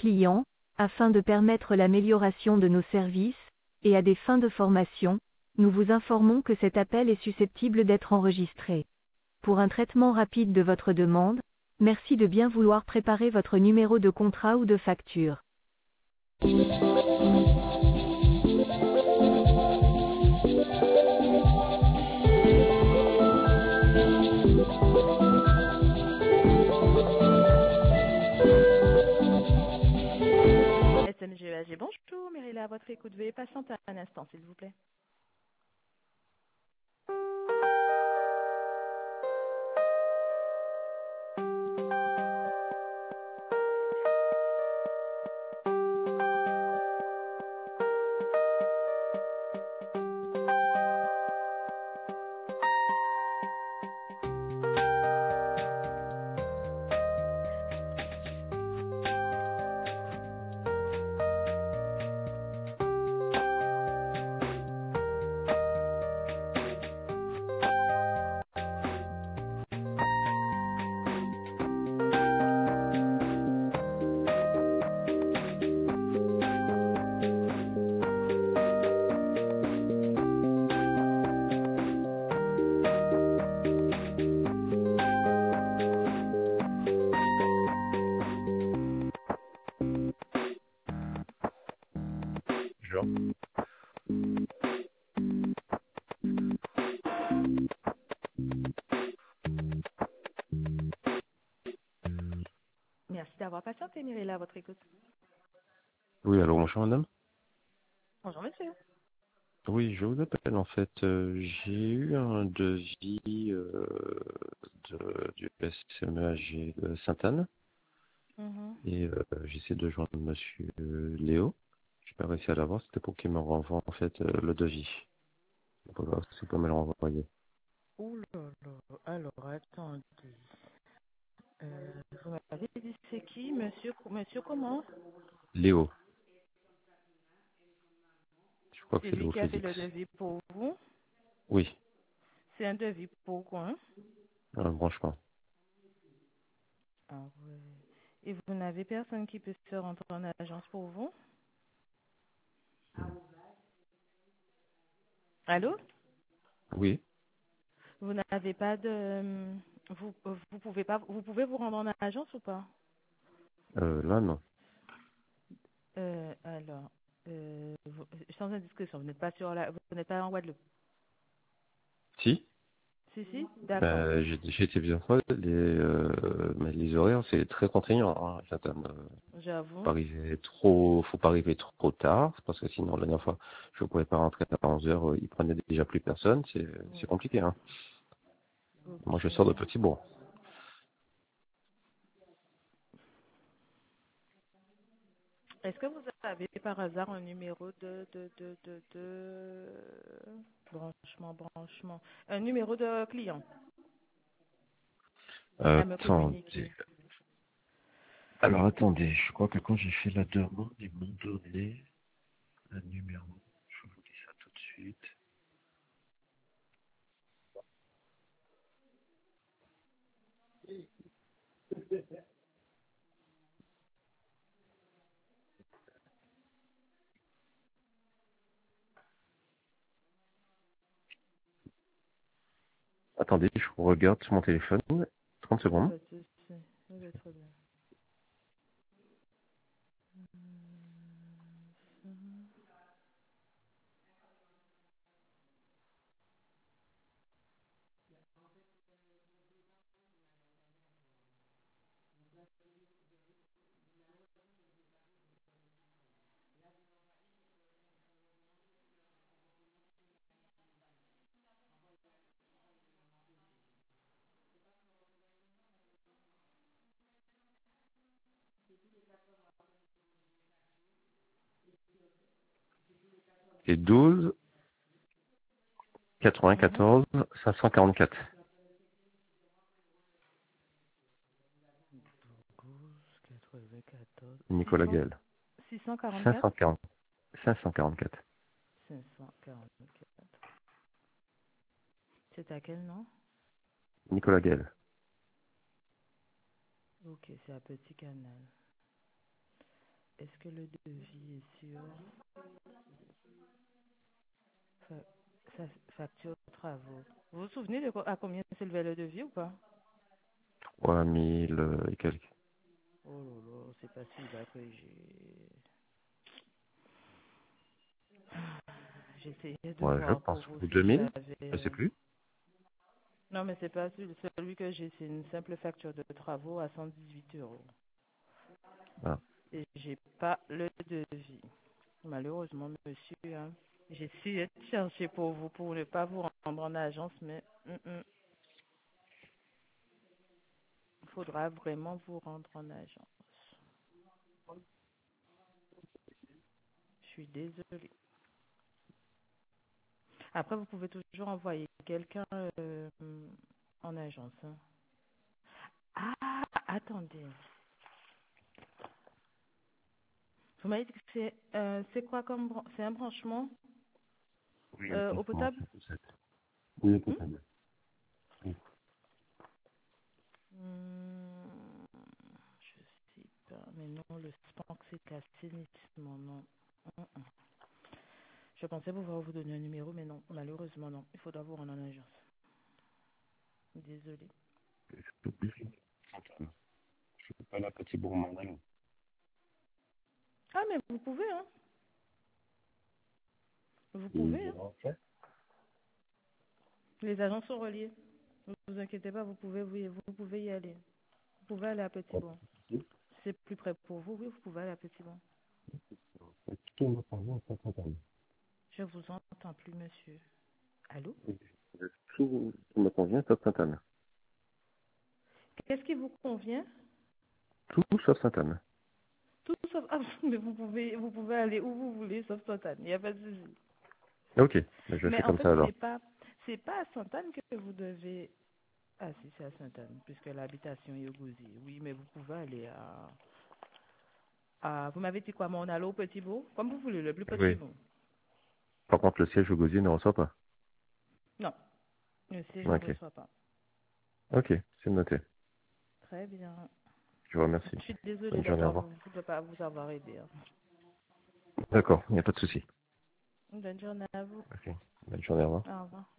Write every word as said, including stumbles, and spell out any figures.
clients, afin de permettre l'amélioration de nos services, et à des fins de formation, nous vous informons que cet appel est susceptible d'être enregistré. Pour un traitement rapide de votre demande, merci de bien vouloir préparer votre numéro de contrat ou de facture. S M G E A G, bonjour, Myrilla, à votre écoute. Veuillez patienter un instant, s'il vous plaît. Bonjour. Merci d'avoir patienté, Myrilla, à votre écoute. Oui, alors bonjour madame. Bonjour, monsieur. Oui, je vous appelle en fait. euh, j'ai eu un devis euh, de, du S M E A G de Sainte-Anne Mhm. et euh, j'essaie de joindre monsieur Léo. Je n'ai pas réussi à l'avoir, c'était pour qu'il me renvoie en fait euh, le devis. Pour voir si vous pouvez me le renvoyer. Ouh là là, alors attendez. Euh, vous m'avez dit c'est qui, monsieur, monsieur comment? Léo, je crois que C'est c'est lui Léo qui a fait Félix. le devis pour vous. Oui, C'est un devis pour quoi, hein? un branchement. Ah ouais. Et vous n'avez personne qui peut se rendre en agence pour vous? Allô? Oui, Vous n'avez pas de... Vous, vous pouvez pas, vous pouvez vous rendre en agence ou pas? euh, là non. Euh, alors, euh, vous, sans indiscrétion, vous n'êtes pas sur la, vous n'êtes pas en Guadeloupe. Si. Si, si, d'accord. Bah, j'ai j'ai été bien fois, les, euh, mais les horaires c'est très contraignant. Hein, Sainte-Anne. Faut pas J'avoue. arriver trop, faut pas arriver trop tard, parce que sinon la dernière fois, je ne pouvais pas rentrer à onze heures, euh, ils prenaient déjà plus personne, c'est, c'est compliqué, hein. Moi, je Ok. sors de Petit-Bourg. Est-ce que vous avez par hasard un numéro de, de, de, de, de... branchement, branchement, un numéro de client Euh, à me attendez. communiquer? Alors, attendez, je crois que quand j'ai fait la demande, ils m'ont donné un numéro. Je vous dis ça tout de suite. Attendez, je regarde sur mon téléphone. trente secondes. Pas de souci. Pas de problème. Et douze, Mhm. quatre-vingt-quatorze, cinq cent quarante-quatre. douze, quatre-vingt-quatorze, Nicolas six cents, Gall. six cent quarante-quatre, cinq cent quarante, cinq cent quarante-quatre. cinq cent quarante-quatre. C'est à quel nom? Nicolas Gall. Ok, c'est à Petit Canal. est-ce que le devis est sur fa- fa- facture de travaux? Vous vous souvenez de quoi- à combien s'élevait le devis ou pas? trois mille et quelques. Oh là là, c'est pas celui-là que j'ai. J'essayais de Ouais, je voir pour pense. vous Ou si deux mille, je sais j'avais. plus. Non, mais c'est pas celui, celui que j'ai, c'est une simple facture de travaux à cent dix-huit euros. Ah. Et j'ai pas le devis. Malheureusement, monsieur, hein, j'ai essayé de chercher pour vous, pour ne pas vous rendre en agence, mais il faudra vraiment vous rendre en agence. Je suis désolée. Après, vous pouvez toujours envoyer quelqu'un euh, en agence. Hein. Ah, attendez. Vous m'avez dit que c'est euh, c'est quoi comme bran- c'est un branchement Oui, euh, le eau franchement, potable? c'est sept. Oui, Hmm? potable. Oui. Hmm, je sais pas, mais non, le spank c'est assainissement, non. Hmm, hmm. Je pensais pouvoir vous donner un numéro, mais non, malheureusement non. Il faudra vous rendre en agence. Désolée. Je peux pas la petite bourre Ah, mais vous pouvez, hein. Vous Il pouvez, hein. ira en fait. Les agences sont reliées. Ne vous inquiétez pas, vous pouvez, oui, vous pouvez y aller. Vous pouvez aller à Petit Bon. C'est plus près pour vous, oui, vous pouvez aller à Petit Bon. Tout me convient, ça s'entend. Je vous entends plus, monsieur. Allô? Tout me convient, sauf Sainte-Anne. Qu'est-ce qui vous convient? Tout sauf Sainte-Anne. Tout sauf, ah, mais vous pouvez, vous pouvez aller où vous voulez, sauf Sainte-Anne. Il n'y a pas de souci. Ok, ben je Mais fais en comme fait, ça c'est alors. pas, c'est pas à Sainte-Anne que vous devez. Ah, si, c'est à Sainte-Anne, puisque l'habitation est au Gosier. Oui, mais vous pouvez aller à. à vous m'avez dit quoi, mon allo au Petit Beau? Comme vous voulez, le plus Petit Oui. Beau. Par contre, le siège au gosier ne reçoit pas. Non, le siège ne Ok. reçoit pas. Ok, c'est noté. Très bien. Je vous remercie. Je suis désolée Bonne journée, au d'avoir revoir. vous, de pas vous avoir aidé. Hein. D'accord, il n'y a pas de souci. Bonne journée à vous. Ok. Bonne journée, au revoir. Au revoir.